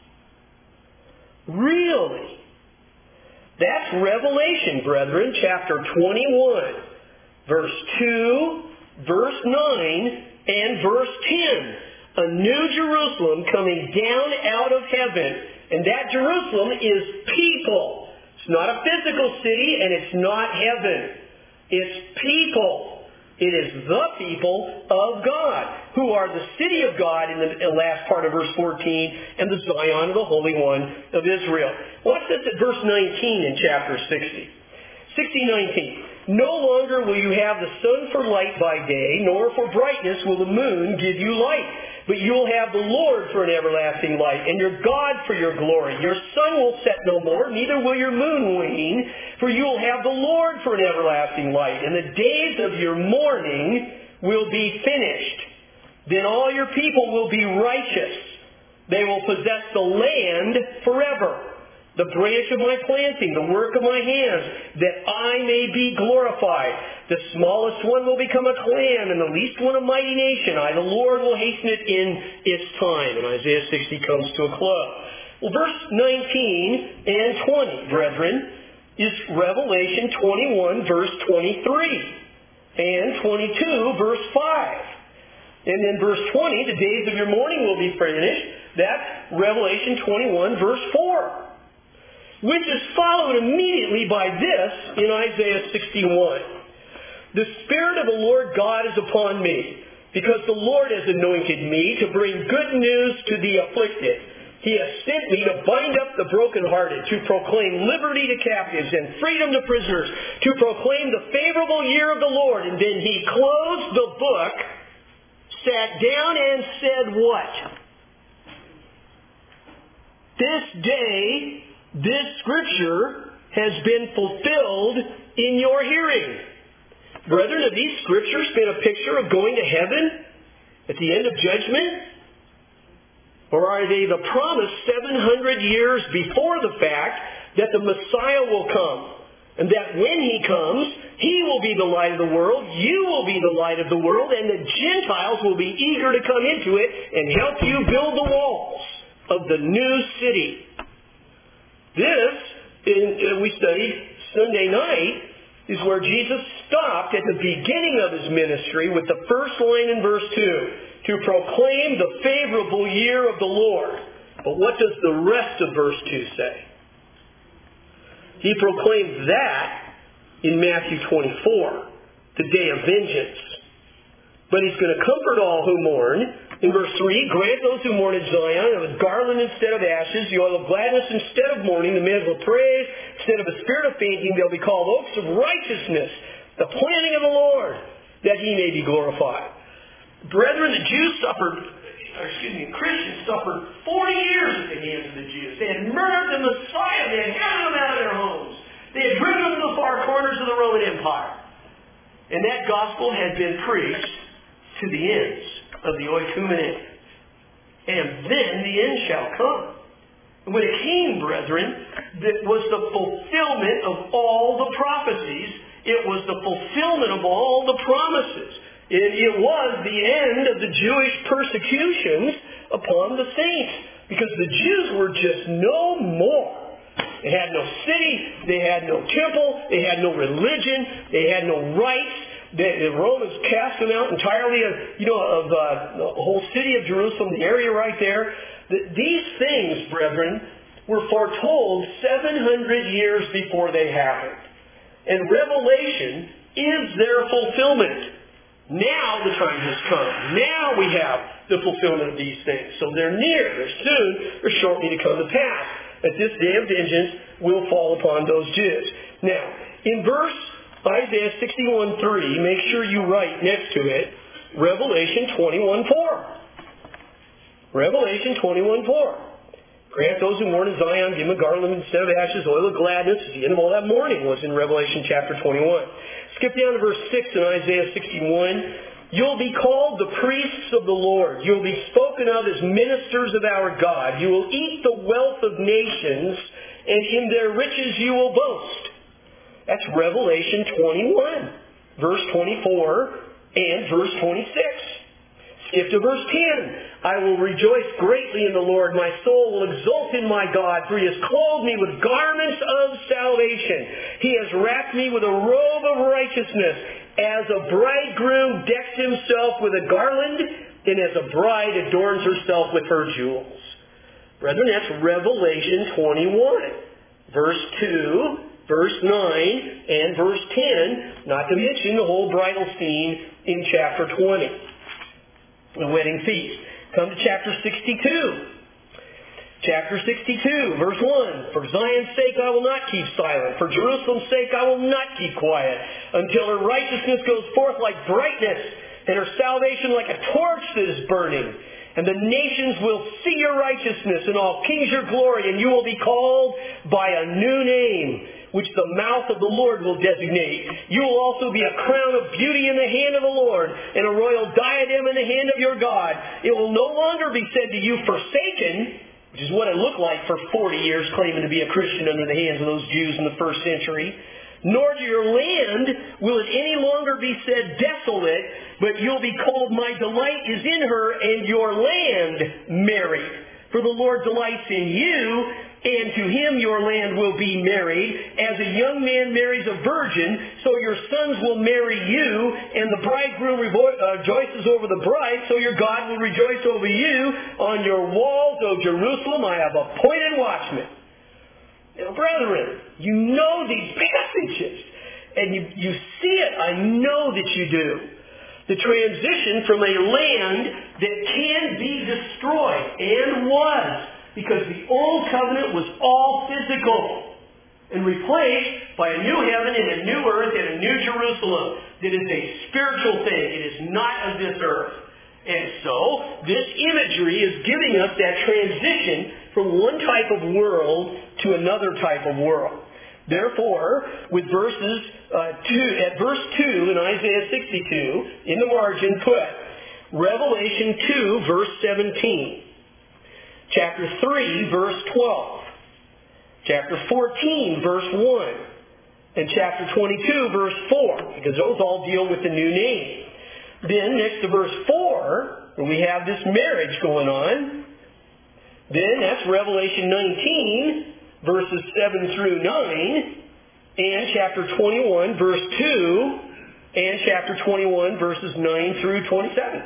Really? That's Revelation, brethren, chapter 21, verse 2, verse 9, and verse 10. A new Jerusalem coming down out of heaven. And that Jerusalem is people. It's not a physical city, and it's not heaven. It's people. It is the people of God, who are the city of God in the last part of verse 14, and the Zion of the Holy One of Israel. Watch this at verse 19 in chapter 60. 60:19. No longer will you have the sun for light by day, nor for brightness will the moon give you light. But you will have the Lord for an everlasting light, and your God for your glory. Your sun will set no more, neither will your moon wane, for you will have the Lord for an everlasting light, and the days of your mourning will be finished. Then all your people will be righteous. They will possess the land forever. The branch of my planting, the work of my hands, that I may be glorified. The smallest one will become a clan, and the least one a mighty nation. I, the Lord, will hasten it in its time. And Isaiah 60 comes to a close. Well, verse 19 and 20, brethren, is Revelation 21, verse 23, and 22, verse 5. And then verse 20, the days of your mourning will be finished. That's Revelation 21, verse 4. Which is followed immediately by this in Isaiah 61. The Spirit of the Lord God is upon me, because the Lord has anointed me to bring good news to the afflicted. He has sent me to bind up the brokenhearted, to proclaim liberty to captives and freedom to prisoners, to proclaim the favorable year of the Lord. And then he closed the book, sat down and said what? This day, this scripture has been fulfilled in your hearing. Brethren, have these scriptures been a picture of going to heaven at the end of judgment? Or are they the promise 700 years before the fact that the Messiah will come? And that when he comes, he will be the light of the world, you will be the light of the world, and the Gentiles will be eager to come into it and help you build the walls of the new city. This, we studied Sunday night, is where Jesus stopped at the beginning of his ministry with the first line in verse 2, to proclaim the favorable year of the Lord. But what does the rest of verse 2 say? He proclaimed that in Matthew 24, the day of vengeance. But he's going to comfort all who mourn. In verse 3, grant those who mourn in Zion a garland instead of ashes, the oil of gladness instead of mourning, the mantle of praise instead of a spirit of fainting. They'll be called oaks of righteousness, the planting of the Lord, that he may be glorified. Brethren, the Christians suffered 40 years at the hands of the Jews. They had murdered the Messiah. They had driven them out of their homes. They had driven them to the far corners of the Roman Empire. And that gospel had been preached to the ends of the oikoumene. And then the end shall come. And when it came, brethren, that was the fulfillment of all the prophecies. It was the fulfillment of all the promises. It was the end of the Jewish persecutions upon the saints. Because the Jews were just no more. They had no city. They had no temple. They had no religion. They had no rights. The Romans cast them out entirely of the whole city of Jerusalem, the area right there. These things, brethren, were foretold 700 years before they happened. And Revelation is their fulfillment. Now the time has come. Now we have the fulfillment of these things. So they're near. They're soon. They're shortly to come to pass. That this day of vengeance will fall upon those Jews. Now, in verse Isaiah 61:3, make sure you write next to it, Revelation 21:4. Revelation 21:4. Grant those who mourn in Zion, give them a garland instead of ashes, oil of gladness. The end of all that mourning was in Revelation chapter 21. Skip down to verse 6 in Isaiah 61. You'll be called the priests of the Lord. You'll be spoken of as ministers of our God. You will eat the wealth of nations, and in their riches you will boast. That's Revelation 21, verse 24 and verse 26. Skip to verse 10. I will rejoice greatly in the Lord. My soul will exult in my God, for he has clothed me with garments of salvation. He has wrapped me with a robe of righteousness, as a bridegroom decks himself with a garland, and as a bride adorns herself with her jewels. Brethren, that's Revelation 21, verse 2, verse 9, and verse 10, not to mention the whole bridal scene in chapter 20, the wedding feast. Come to chapter 62. Chapter 62, verse 1. For Zion's sake I will not keep silent. For Jerusalem's sake I will not keep quiet, until her righteousness goes forth like brightness, and her salvation like a torch that is burning. And the nations will see your righteousness, and all kings your glory, and you will be called by a new name, which the mouth of the Lord will designate. You will also be a crown of beauty in the hand of the Lord, and a royal diadem in the hand of your God. It will no longer be said to you, forsaken, which is what it looked like for 40 years, claiming to be a Christian under the hands of those Jews in the first century. Nor to your land will it any longer be said desolate, but you'll be called, my delight is in her, and your land married. For the Lord delights in you, and to him your land will be married. As a young man marries a virgin, so your sons will marry you, and the bridegroom rejoices over the bride, so your God will rejoice over you. On your walls, O Jerusalem, I have appointed watchmen. Now, brethren, you know these passages, and you see it. I know that you do. The transition from a land that can be destroyed, and was, because the old covenant was all physical, and replaced by a new heaven and a new earth and a new Jerusalem that is a spiritual thing. It is not of this earth. And so, this imagery is giving us that transition from one type of world to another type of world. Therefore, with verse 2 in Isaiah 62, in the margin put Revelation 2, verse 17. Chapter 3, verse 12. Chapter 14, verse 1. And chapter 22, verse 4. Because those all deal with the new name. Then, next to verse 4, where we have this marriage going on, then that's Revelation 19, verses 7 through 9, and chapter 21, verse 2, and chapter 21, verses 9 through 27.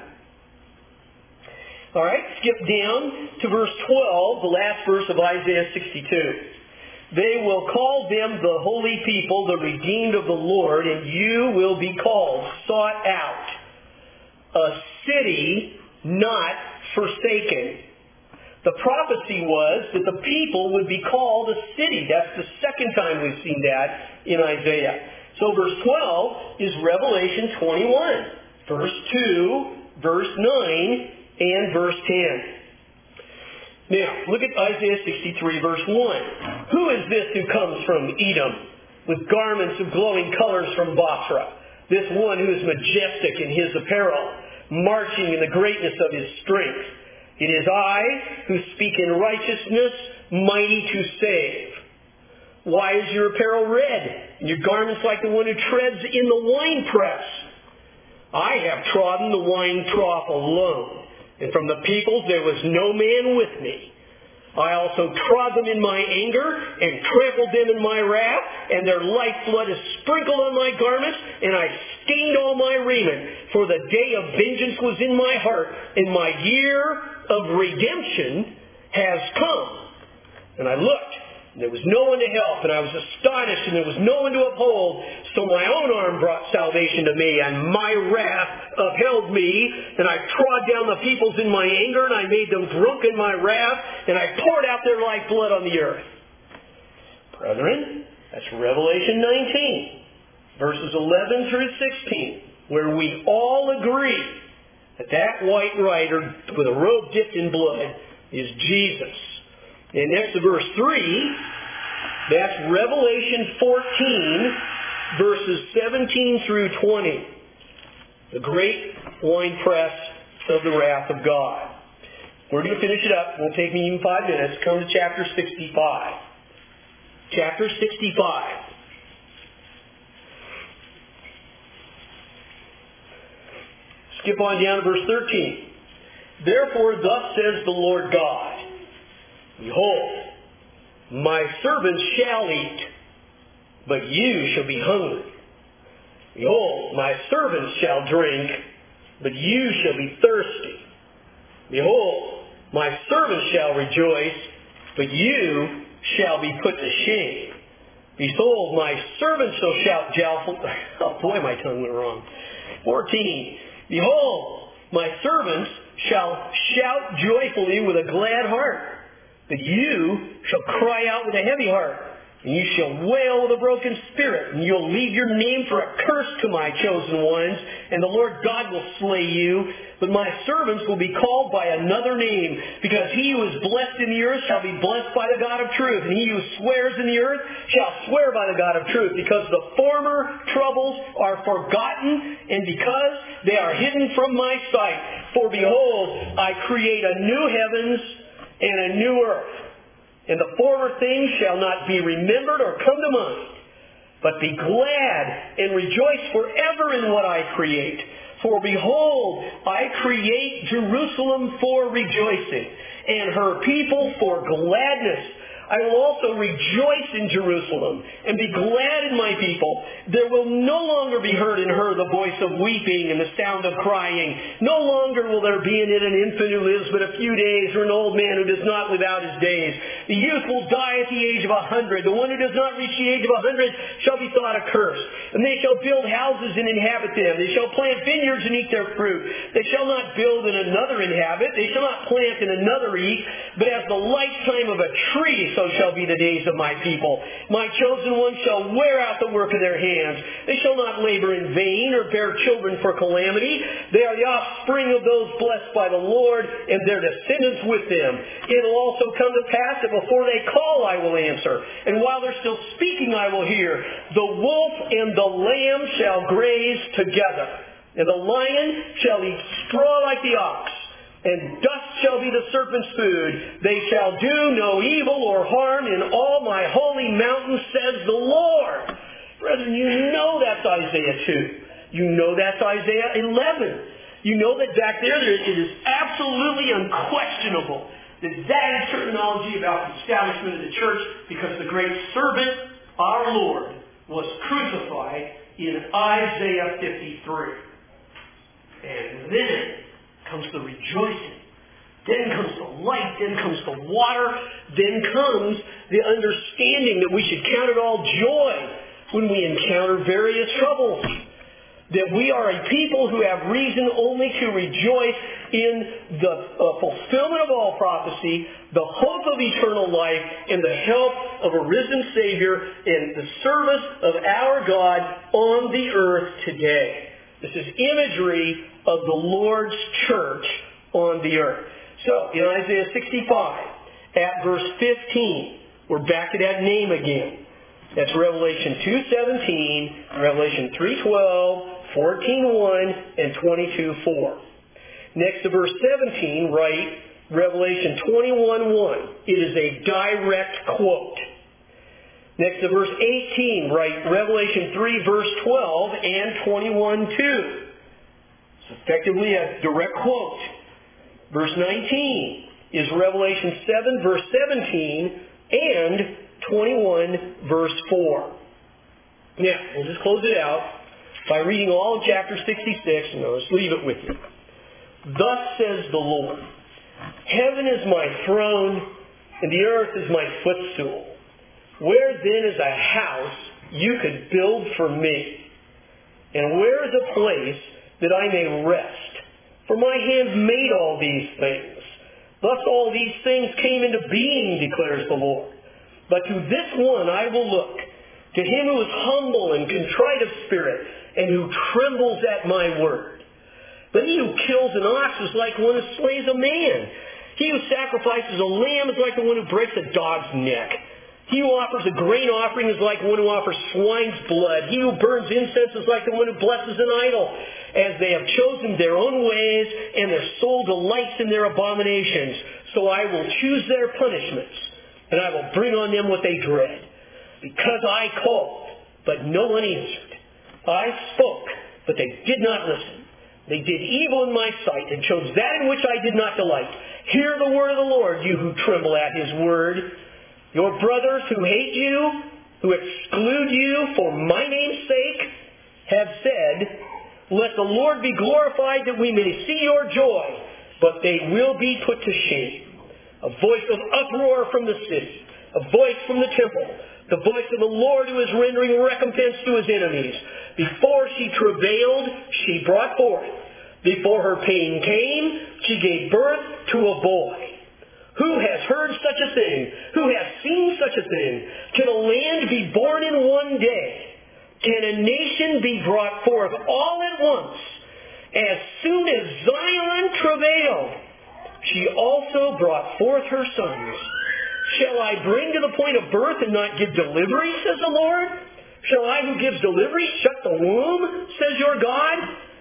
All right, skip down to verse 12, the last verse of Isaiah 62. They will call them the holy people, the redeemed of the Lord, and you will be called, sought out, a city not forsaken. The prophecy was that the people would be called a city. That's the second time we've seen that in Isaiah. So verse 12 is Revelation 21, verse 2, verse 9, and verse 10. Now, look at Isaiah 63, verse 1. Who is this who comes from Edom with garments of glowing colors from Bosra? This one who is majestic in his apparel, marching in the greatness of his strength. It is I who speak in righteousness, mighty to save. Why is your apparel red, and your garments like the one who treads in the winepress? I have trodden the wine trough alone, and from the peoples there was no man with me. I also trod them in my anger and trampled them in my wrath, and their lifeblood is sprinkled on my garments, and I stained all my raiment. For the day of vengeance was in my heart, and my year of redemption has come. And I looked, and there was no one to help, and I was astonished, and there was no one to uphold. So my own arm brought salvation to me, and my wrath upheld me. And I trod down the peoples in my anger, and I made them drunk in my wrath, and I poured out their lifeblood on the earth. Brethren, that's Revelation 19, verses 11 through 16, where we all agree that that white rider with a robe dipped in blood is Jesus. And next to verse 3, that's Revelation 14, verses 17 through 20. The great winepress of the wrath of God. We're going to finish it up. It won't take me even 5 minutes. Come to chapter 65. Chapter 65. Skip on down to verse 13. Therefore, thus says the Lord God, Behold, my servants shall eat, but you shall be hungry. Behold, my servants shall drink, but you shall be thirsty. Behold, my servants shall rejoice, but you shall be put to shame. Behold, my servants shall shout joyfully. Oh boy, my tongue went wrong. 14. Behold, my servants shall shout joyfully with a glad heart. But you shall cry out with a heavy heart, And you shall wail with a broken spirit, and you'll leave your name for a curse to my chosen ones, and the Lord God will slay you. But my servants will be called by another name, because he who is blessed in the earth shall be blessed by the God of truth, and he who swears in the earth shall swear by the God of truth, because the former troubles are forgotten, and because they are hidden from my sight. For behold, I create a new heavens and a new earth. And the former things shall not be remembered or come to mind. But be glad and rejoice forever in what I create. For behold, I create Jerusalem for rejoicing, and her people for gladness. I will also rejoice in Jerusalem and be glad in my people. There will no longer be heard in her the voice of weeping and the sound of crying. No longer will there be in it an infant who lives but a few days, or an old man who does not live out his days. The youth will die at the age of 100. The one who does not reach the age of 100 shall be thought accursed. And they shall build houses and inhabit them. They shall plant vineyards and eat their fruit. They shall not build and another inhabit. They shall not plant and another eat. But as the lifetime of a tree, so shall be the days of my people. My chosen ones shall wear out the work of their hands. They shall not labor in vain or bear children for calamity. They are the offspring of those blessed by the Lord, and their descendants with them. It will also come to pass that before they call, I will answer. And while they're still speaking, I will hear. The wolf and the lamb shall graze together, and the lion shall eat straw like the ox. And dust shall be the serpent's food. They shall do no evil or harm in all my holy mountain, says the Lord. Brethren, you know that's Isaiah 2. You know that's Isaiah 11. You know that back there it is absolutely unquestionable that is terminology about the establishment of the church, because the great servant, our Lord, was crucified in Isaiah 53. And then comes the rejoicing. Then comes the light. Then comes the water. Then comes the understanding that we should count it all joy when we encounter various troubles. That we are a people who have reason only to rejoice in the fulfillment of all prophecy, the hope of eternal life, and the help of a risen Savior in the service of our God on the earth today. This is imagery of the Lord's church on the earth. So, in Isaiah 65, at verse 15, we're back to that name again. That's Revelation 2:17, Revelation 3:12, 14:1, and 22:4. Next to verse 17, write Revelation 21:1. It is a direct quote. Next to verse 18, write Revelation 3, verse 12, and 21:2. It's effectively a direct quote. Verse 19 is Revelation 7, verse 17, and 21, verse 4. Now, we'll just close it out by reading all of chapter 66, and I'll just leave it with you. Thus says the Lord, heaven is my throne, and the earth is my footstool. Where then is a house you could build for me? And where is a place that I may rest? For my hands made all these things. Thus all these things came into being, declares the Lord. But to this one I will look, to him who is humble and contrite of spirit, and who trembles at my word. But he who kills an ox is like one who slays a man. He who sacrifices a lamb is like the one who breaks a dog's neck. He who offers a grain offering is like one who offers swine's blood. He who burns incense is like the one who blesses an idol. As they have chosen their own ways, and their soul delights in their abominations. So I will choose their punishments, and I will bring on them what they dread. Because I called, but no one answered. I spoke, but they did not listen. They did evil in my sight, and chose that in which I did not delight. Hear the word of the Lord, you who tremble at his word. Your brothers who hate you, who exclude you for my name's sake, have said, let the Lord be glorified that we may see your joy, but they will be put to shame. A voice of uproar from the city, a voice from the temple, the voice of the Lord who is rendering recompense to his enemies. Before she travailed, she brought forth. Before her pain came, she gave birth to a boy. Who has heard such a thing? Who has seen such a thing? Can a land be born in one day? Can a nation be brought forth all at once? As soon as Zion travailed, she also brought forth her sons. Shall I bring to the point of birth and not give delivery, says the Lord? Shall I who gives delivery shut the womb, says your God?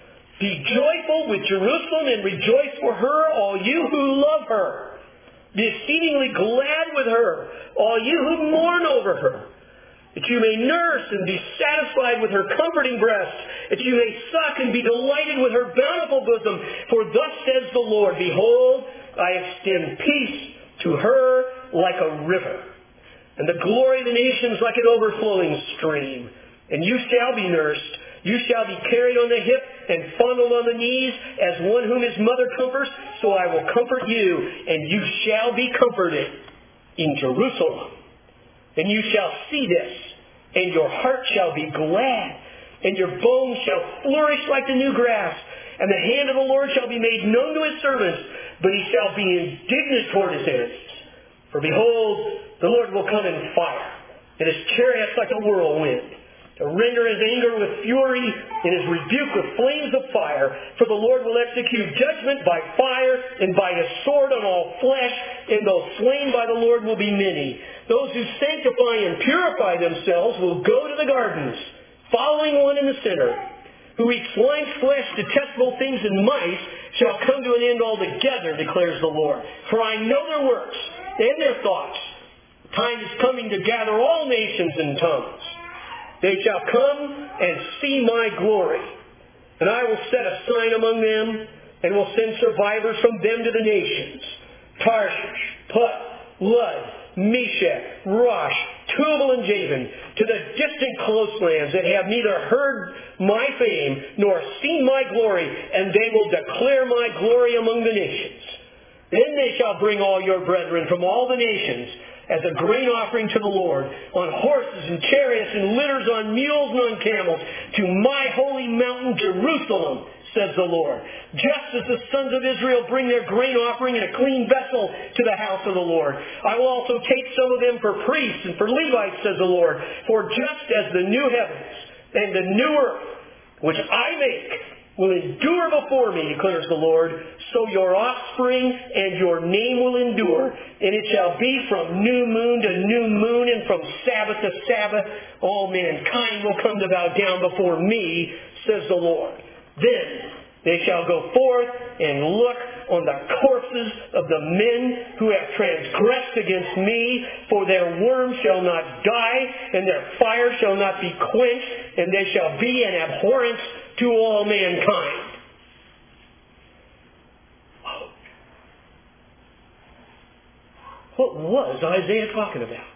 Be joyful with Jerusalem and rejoice for her, all you who love her. Be exceedingly glad with her, all you who mourn over her, that you may nurse and be satisfied with her comforting breast, that you may suck and be delighted with her bountiful bosom. For thus says the Lord, behold, I extend peace to her like a river, and the glory of the nations like an overflowing stream. And you shall be nursed, you shall be carried on the hip and fondled on the knees, as one whom his mother comforts, so I will comfort you, and you shall be comforted in Jerusalem. And you shall see this, and your heart shall be glad, and your bones shall flourish like the new grass, and the hand of the Lord shall be made known to his servants, but he shall be indignant toward his enemies. For behold, the Lord will come in fire, and his chariots like a whirlwind, to render his anger with fury and his rebuke with flames of fire. For the Lord will execute judgment by fire and by his sword on all flesh, and those slain by the Lord will be many. Those who sanctify and purify themselves will go to the gardens, following one in the center. Who eats swine's flesh, detestable things, and mice, shall come to an end altogether, declares the Lord. For I know their works and their thoughts. The time is coming to gather all nations and tongues. They shall come and see my glory. And I will set a sign among them, and will send survivors from them to the nations. Tarshish, Put, Lud, Meshach, Rosh, Tubal, and Javan, to the distant coastlands that have neither heard my fame nor seen my glory, and they will declare my glory among the nations. Then they shall bring all your brethren from all the nations as a grain offering to the Lord, on horses and chariots and litters, on mules and on camels, to my holy mountain Jerusalem, says the Lord. Just as the sons of Israel bring their grain offering in a clean vessel to the house of the Lord, I will also take some of them for priests and for Levites, says the Lord. For just as the new heavens and the new earth, which I make, will endure before me, declares the Lord, so your offspring and your name will endure. And it shall be from new moon to new moon, and from Sabbath to Sabbath, all mankind will come to bow down before me, says the Lord. Then they shall go forth and look on the corpses of the men who have transgressed against me, for their worm shall not die, and their fire shall not be quenched, and they shall be an abhorrence to all mankind. Whoa. What was Isaiah talking about?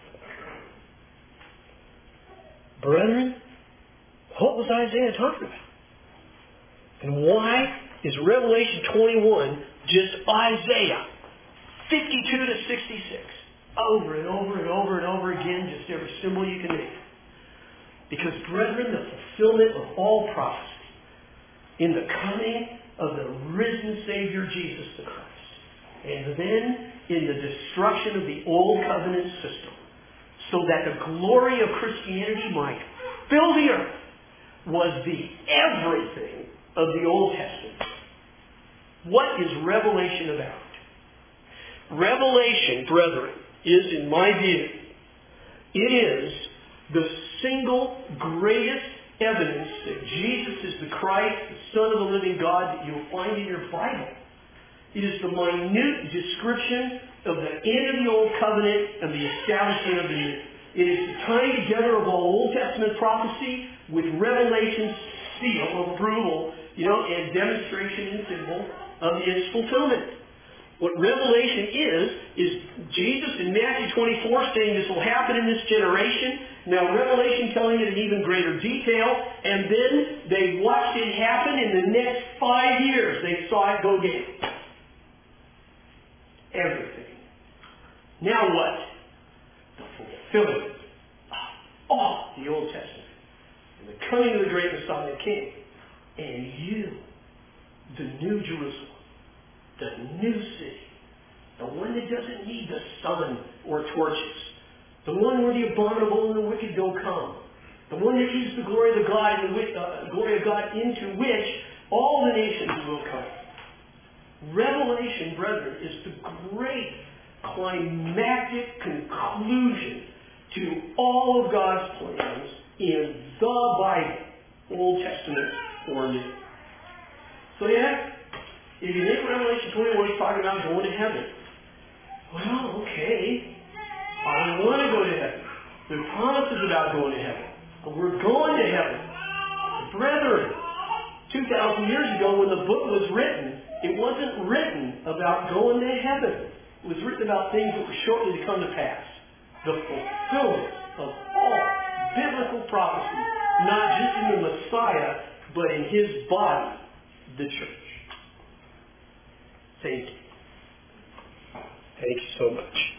Brethren, what was Isaiah talking about? And why is Revelation 21 just Isaiah 52 to 66? Over and over and over and over again, just every symbol you can make. Because, brethren, the fulfillment of all prophecy in the coming of the risen Savior Jesus the Christ, and then in the destruction of the old covenant system, so that the glory of Christianity might fill the earth, was the everything of the Old Testament. What is Revelation about? Revelation, brethren, is, in my view, it is the single greatest evidence that Jesus is the Christ, the Son of the living God, that you'll find in your Bible. It is the minute description of the end of the Old Covenant and the establishment of the New. It is the tying together of all Old Testament prophecy with Revelation's seal of approval, and demonstration and symbol of its fulfillment. What Revelation is Jesus in Matthew 24 saying this will happen in this generation. Now Revelation telling it in even greater detail, and then they watched it happen in the next 5 years. They saw it go down. Everything. Now what? The fulfillment of all the Old Testament. And the coming of the great Messiah King. And you, the new Jerusalem, the new city, The one that doesn't need the sun or torches. The one where the abominable and the wicked don't come. The one that is the glory of God, into which all the nations will come. Revelation, brethren, is the great climactic conclusion to all of God's plans in the Bible, Old Testament or New. So yeah, if you think Revelation 21 is talking about going to heaven, well, okay, I want to go to heaven. There are promises about going to heaven. But we're going to heaven. Brethren, 2,000 years ago when the book was written, it wasn't written about going to heaven. It was written about things that were shortly to come to pass. The fulfillment of all biblical prophecy, not just in the Messiah, but in His body, the church. Thank you. Thank you so much.